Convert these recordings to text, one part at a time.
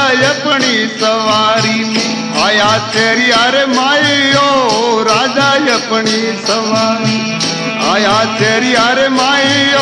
अपनी सवारी आया तेरी अरे माइयो राजा अपनी सवारी आया तेरी अरे माइयो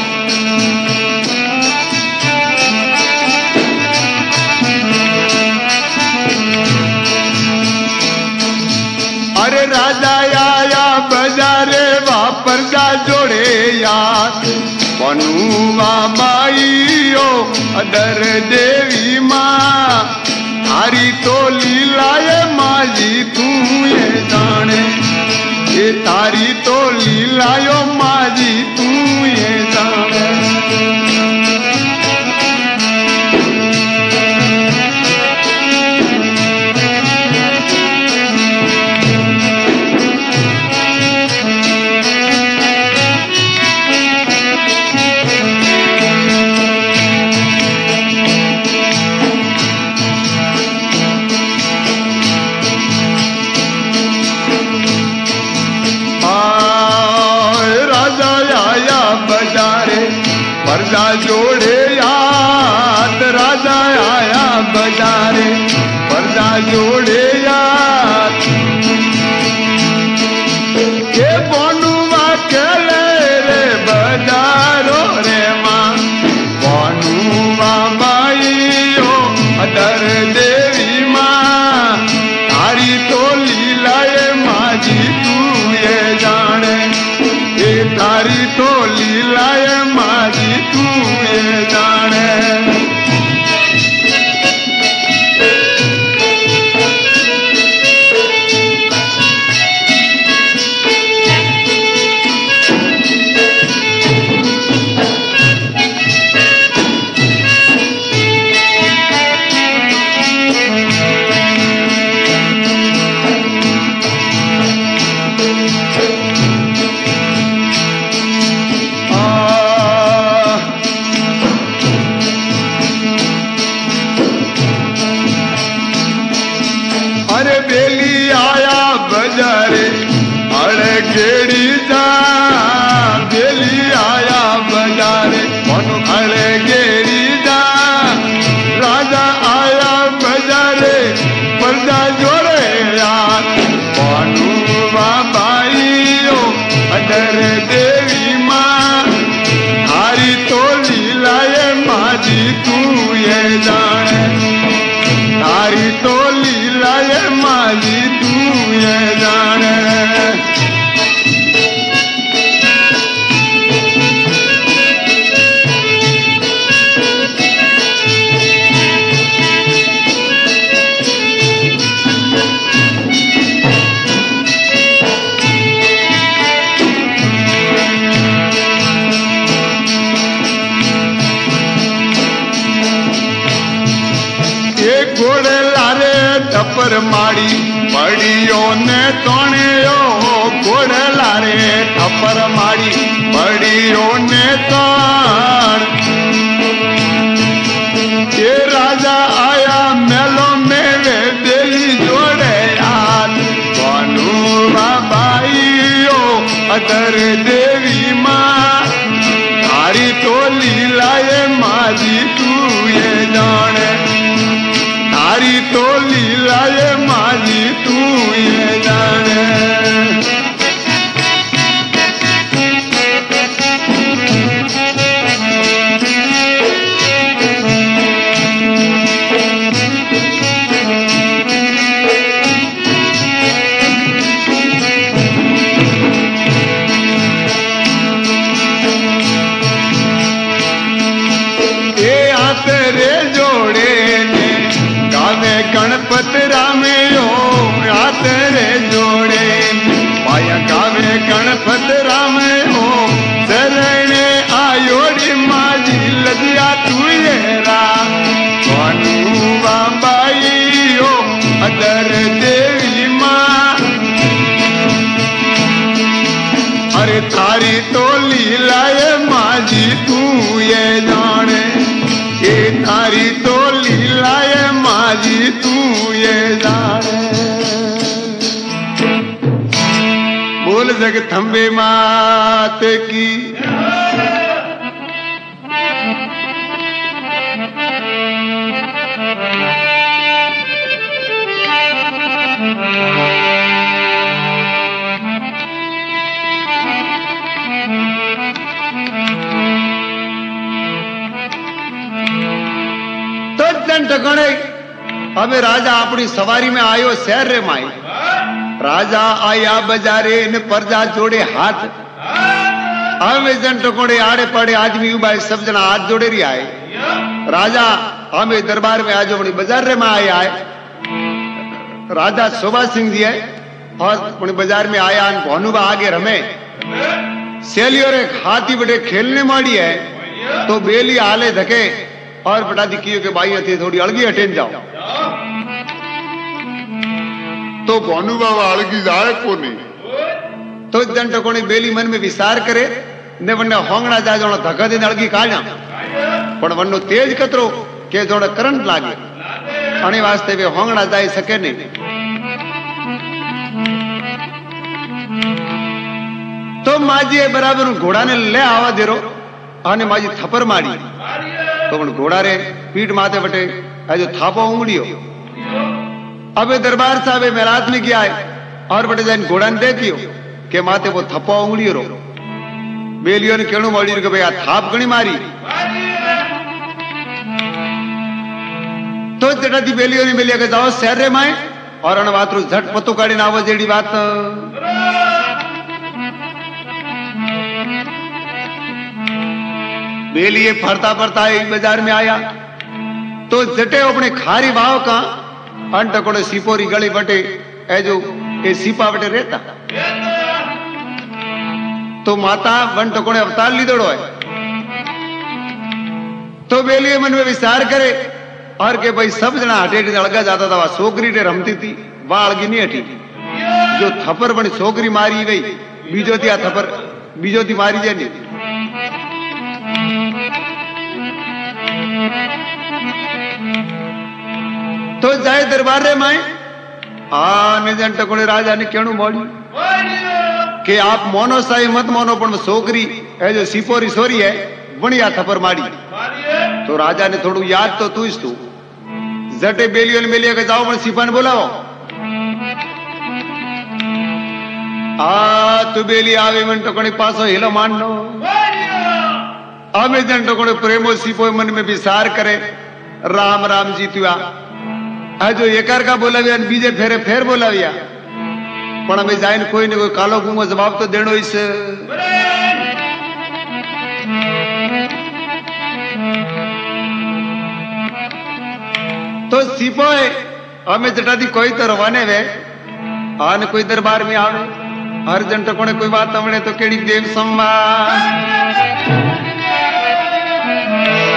अरे राजा आया बजारे वापर जा जोड़े यार बनुआ माइयो अदर देवी माँ थारी तो लीलाए माजी तू ये जाने ये तारी तो लीलायो माजी तू ये जाने पर्दा जोड़े याद राजा आया बजारे पर्दा जोड़े याद ये बनुआ चले रे बजारो रे माँ बनुआ माइयो अदर देवी माँ तारी तो लीलाए माजी तू ये जाने ये तारी तो लीलाए माजी तू ये जाने गेड़ी जा बेली आया बजारे मनु अरे गेड़ी जा राजा आया बजारे पर्दा जोड़े यार मनु बाबाइयो अदर देवी माँ हारी तो लीलाए माजी तू ये जाने हारी तो लीलाए माजी तू ये जाने घोड़े लारे टपर माड़ी बड़ियो ने तोड़ियो घोड़े लारे टपर माड़ी बड़ियो ने तोड़ ये राजा आया मेलो में वे बेली जोड़े यार बनु बाबाइयो अदर देवी माँ थारी तो लीलाए माजी तू ये जाने तारी तो लीलाए माजी तू ये जाने ये आते रे जोड़े गणपत रामयो आते रे जोड़े पाया गावे गणपत रामयो शरणे आयोड़ी माजी लदिया तू ये रा बनुआ बाइयो अदर देवी माँ अरे थारी तो लीलाए माजी तू ये जाने ये थारी तो लीलाए माजी तू ये जाने बोल जगदम्बे मात की હવે રાજા આપણી સવારી में आयो शहर रे माई राजा आया बजारे ने प्रजा जोड़े हाथ हमें जन टकोड़े आड़े पड़े आदमी उबाए सब जना हाथ जोड़े रही आए राजा हमें दरबार में आज अपनी बाजार रे में आया है राजा शोभा सिंह जी है और अपने बाजार में आया भानुबा आगे रमे सहेलियों रे हाथी बड़े खेलने माड़ी है तो बेली आले धके और बता दी कि भाई थी थोड़ी अलगी हटेन जाओ तो भानु बाबा अलगी जाए को नहीं तो जन टकोनी बेली मन में विचार करे ने वने होंगड़ा जा जोण धक्का दे अलगी काढ्या पण वनो तेज कतरो के जोण करंट लागे अने वास्ते वे होंगड़ा जाई सके नहीं तो माजी बराबर घोड़ा ने ले आवा देरो आने माजी थप्पर मारी तो पण घोड़ा रे पीठ माथे बटे आज थापो उंगलियो अबे दरबार साहब मेरात में गया है और बटे जान घोड़ा ने देखियो के माथे वो थप्पो उंगलियो रो बेलियो ने केणु मळ्યું के भाई आ थाप घणी मारी तो जटाती बेलियो ने मिलिया के जाओ शहर रे माए और अन वातरू झट पतो काढी ने आवो जेडी बात बेलिए फरता फरता एक बाजार में आया तो जटे अपने खारी भाव का अंट कोड़े सिपोरी गली बटे ए जो ए सिपा बटे रहता तो माता वन टकोड़े अवतार लीधोड़ो है तो बेलिए मन में विचार करे और के भाई सब जना हटे अलगा जाता था वह छोकरी ने रमती थी वह अलगी नहीं हटी जो थप्पर बनी छोकरी मारी गई बीजो थी आ थप्पर बीजो थी मारी जाए नहीं तो जाए दरबार रे माए आने जन टकोड़े राजा ने केणु मोड़ी कि आप मोनो साई मत मोनो पण छोकरी ए जो सिपोरी सोरी है वणिया थप्पर मारी तो राजा ने थोड़ू याद तो तू तू जटे बेलियो ने मेलिया के जाओ पण सिपा ने बोलावो आ तू बेली आवे मन टकोड़े पासो हेलो माननो आमे जन टकोड़े प्रेमो सिपो मन में विचार करे राम राम जी तुआ जो एकार का बोलाव्या बीजे फेरे फेर बोलाव्या पण हमें जाइन कोई ने कोई कालो गुंगो जवाब तो देनो इस तो सिपोए हमें जटाती कोई तो रवाने वे आने कोई दरबार में आवे हर जन टकोने कोई बात हमने तो केड़ी देव संवाद